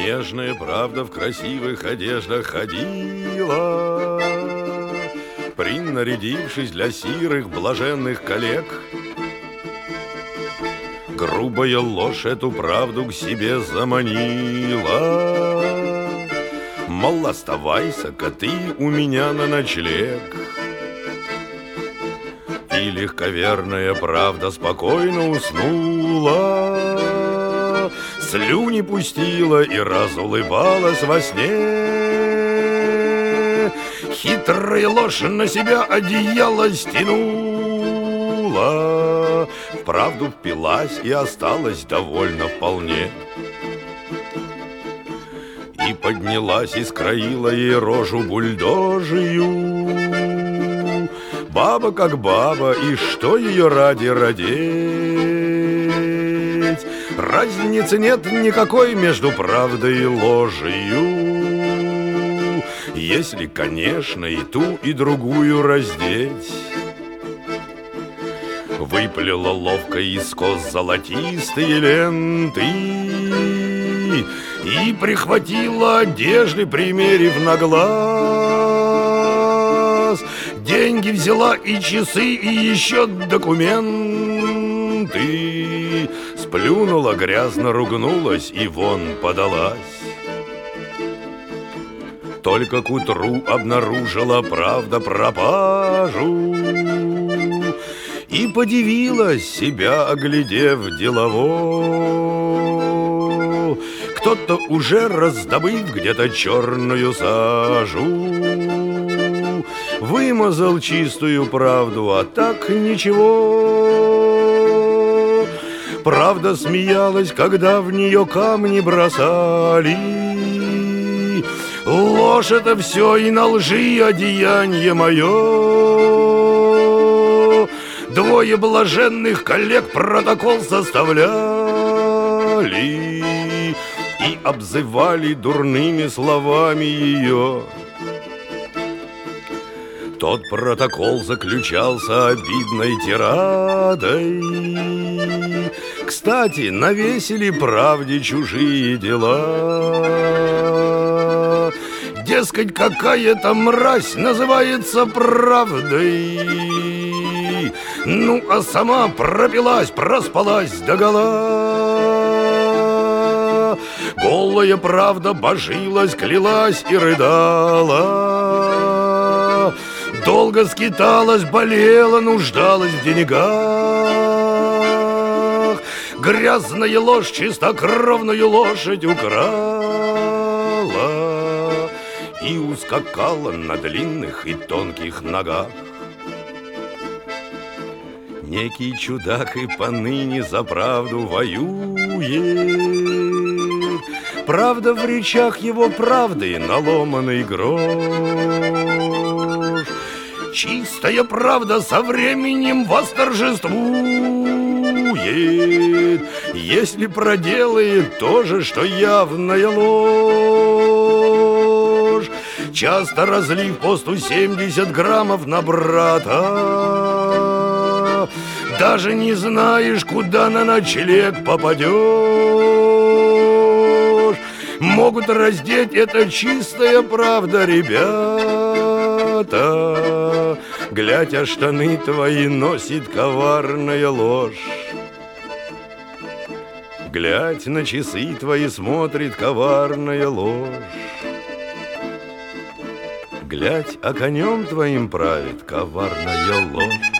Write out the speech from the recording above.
Нежная правда в красивых одеждах ходила, принарядившись для сирых блаженных коллег. Грубая ложь эту правду к себе заманила, мол, оставайся-ка ты у меня на ночлег. И легковерная правда спокойно уснула, слюни пустила и разулыбалась во сне. Хитрая ложь на себя одеяло стянула, в правду впилась и осталась довольна вполне. И поднялась и скроила ей рожу бульдожию. Баба как баба, и что ее ради родить? Разницы нет никакой между правдой и ложью, если, конечно, и ту, и другую раздеть. Выплела ловко из кос золотистые ленты и прихватила одежды, примерив на глаз. Деньги взяла и часы, и еще документы. Сплюнула, грязно ругнулась и вон подалась. Только к утру обнаружила правда пропажу и подивилась, себя оглядев делово. Кто-то уже, раздобыв где-то черную сажу, вымазал чистую правду, а так ничего. Правда смеялась, когда в нее камни бросали. Ложь — это все, и на лжи одеяние мое. Двое блаженных коллег протокол составляли и обзывали дурными словами ее. Тот протокол заключался обидной тирадой. Кстати, навесили правде чужие дела. Дескать, какая-то мразь называется правдой, ну, а сама пропилась, проспалась догола. Голая правда божилась, клялась и рыдала. Долго скиталась, болела, нуждалась в деньгах. Грязная ложь чистокровную лошадь украла и ускакала на длинных и тонких ногах. Некий чудак и поныне за правду воюет. Правда в речах его правды наломанный грош. Чистая правда со временем восторжествует, если проделает то же, что явная ложь. Часто разлив по 170 граммов на брата, даже не знаешь, куда на ночлег попадешь. Могут раздеть, это чистая правда, ребята. Глядь, а штаны твои носит коварная ложь. Глядь, на часы твои смотрит коварная ложь. Глядь, а конем твоим правит коварная ложь.